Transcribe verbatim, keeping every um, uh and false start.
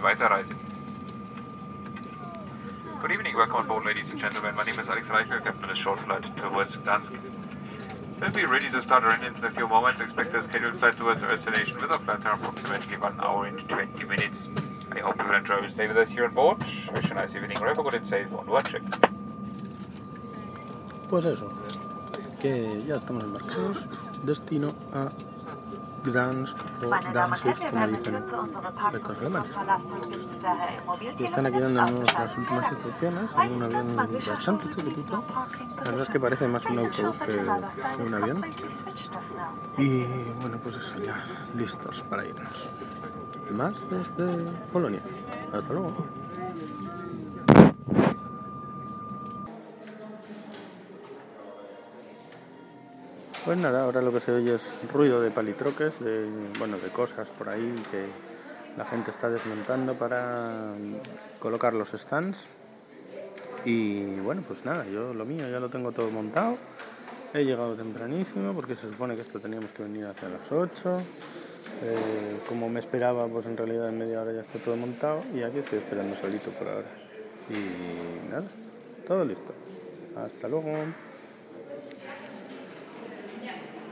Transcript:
Weiterreise. Good evening, welcome on board, ladies and gentlemen. My name is Alex Reichel, captain of the short flight towards Gdansk. We'll be ready to start our engines in a few moments. Expect a scheduled flight towards our destination with a flight time approximately one hour and twenty minutes. I hope you will enjoy your stay with us here on board. Wish you a nice evening, remember good and safe on watching. Pues eso, que ya estamos embarcados, destino a Gdansk o Danzig, como dicen estos alemanes. Y están aquí dándonos las últimas instrucciones en un avión bastante chiquitito. La verdad es que parece más un autobús que, que un avión. Y bueno, pues eso, ya listos para irnos. Más desde Polonia. Hasta luego. Pues nada, ahora lo que se oye es ruido de palitroques, de, bueno, de cosas por ahí que la gente está desmontando para colocar los stands. Y bueno, pues nada, yo lo mío ya lo tengo todo montado. He llegado tempranísimo porque se supone que esto teníamos que venir hacia las ocho. Eh, como me esperaba, pues en realidad en media hora ya está todo montado y aquí estoy esperando solito por ahora. Y nada, todo listo. Hasta luego.